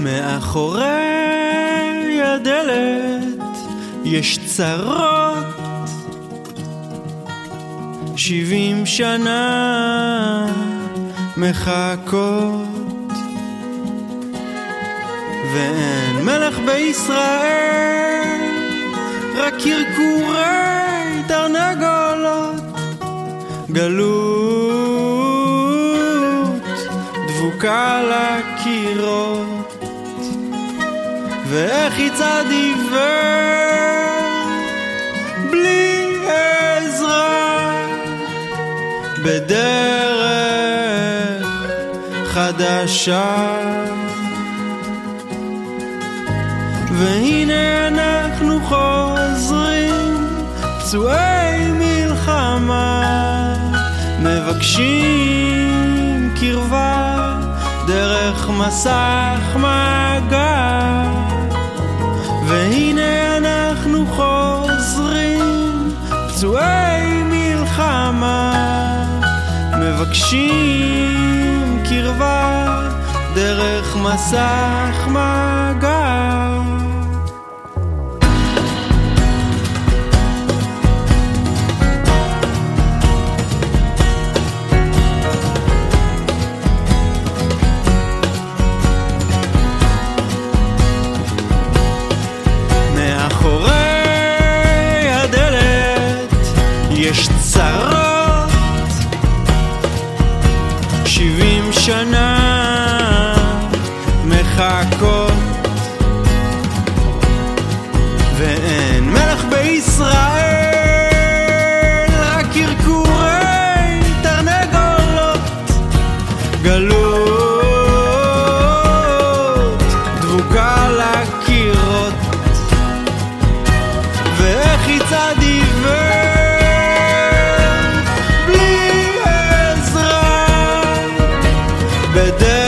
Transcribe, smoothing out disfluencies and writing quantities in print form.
מאחורי הדלת יש צרות, 70 שנה מחכות, ואין מלך בישראל, רק קרקורי תרנגולות. גלות דבוקה לקירות, ואיך יצעד עיוור בלי עזרה בדרך חדשה. והנה אנחנו חוזרים פצועי מלחמה, מבקשים קרבה דרך מסך מגע. והנה אנחנו חוזרים פצועי מלחמה, מבקשים קרבה דרך מסך מגע. יש צרות, 70 שנה מחכות, ואין מלך בישראל, רק קרקורי תרנגולות. גלות דבוקה לקירות, ואיך יצעד עיוור בדרך